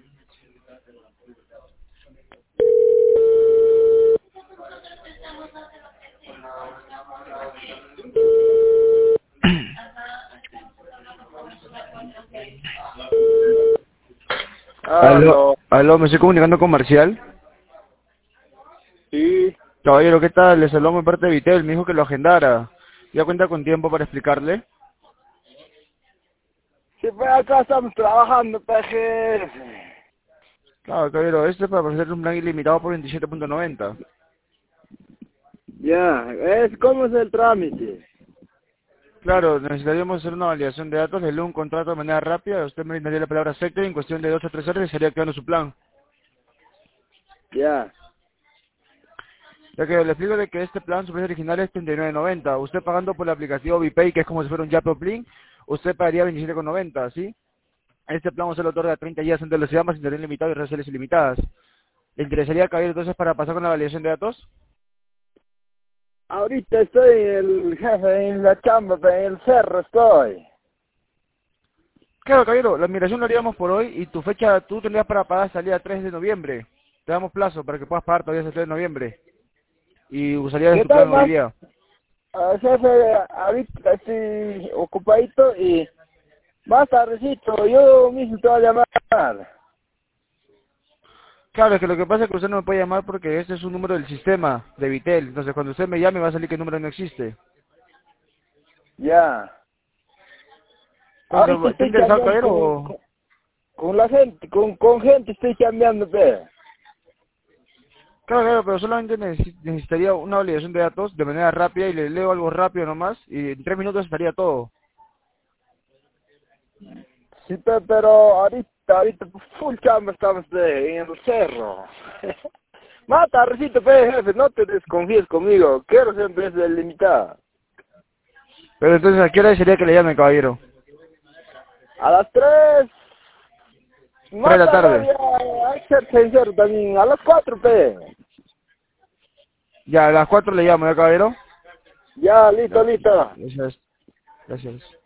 Aló, aló, me estoy comunicando con Marcial. Sí, Caballero, ¿qué tal? Le saludamos de parte de Vitel, me dijo que lo agendara. ¿Ya cuenta con tiempo para explicarle? sí, pues acá estamos trabajando, pues, jefe. Claro, caballero, este es para ofrecer un plan ilimitado por 27.90. Ya, ¿cómo es el trámite? Claro, necesitaríamos hacer una validación de datos, leerle un contrato de manera rápida, usted me brindaría la palabra acepte y en cuestión de 2 o 3 horas estaría activando su plan. Ya, Ya que le explico de que este plan, su precio original es 39.90. Usted pagando por el aplicativo VPay, que es como si fuera un Yapo Plin, usted pagaría 27.90, ¿sí? Este plan usted lo otorga 30 días antes de velocidad más internet limitado y redes sociales ilimitadas. ¿Le interesaría, caballero, entonces para pasar con la validación de datos? ahorita estoy el jefe en la chamba, pues, en el cerro estoy. Claro, caballero, la migración lo haríamos por hoy y tu fecha, tú tendrías para pagar hasta el día 3 de noviembre. Te damos plazo para que puedas pagar todavía hasta el 3 de noviembre. Y usarías ¿Qué tu tal plan hoy más? día. Jefe, ahorita estoy ocupadito y más tardecito, yo mismo te voy a llamar. Claro, es que lo que pasa es que usted no me puede llamar porque este es un número del sistema de Vitel. Entonces cuando usted me llame va a salir que el número no existe. Ya, Entonces, ahorita ¿está estoy interesado, cambiando caballero? O... con la gente, con gente estoy cambiando, pues. Claro, claro, pero solamente necesitaría una validación de datos de manera rápida y le leo algo rápido nomás y en 3 minutos estaría todo. Sí, pero ahorita full chamba estamos en el cerro. Más tardecito, jefe, no te desconfíes conmigo. Quiero ser empresa limitada. Pero entonces, ¿a qué hora sería que le llame, caballero? A las 3 3 de más la tarde tarde. ya, hay que ser sincero también. A las 4 Ya, a las 4 le llamo, ¿ya, caballero? Ya, listo, Ya, listo. gracias. Gracias.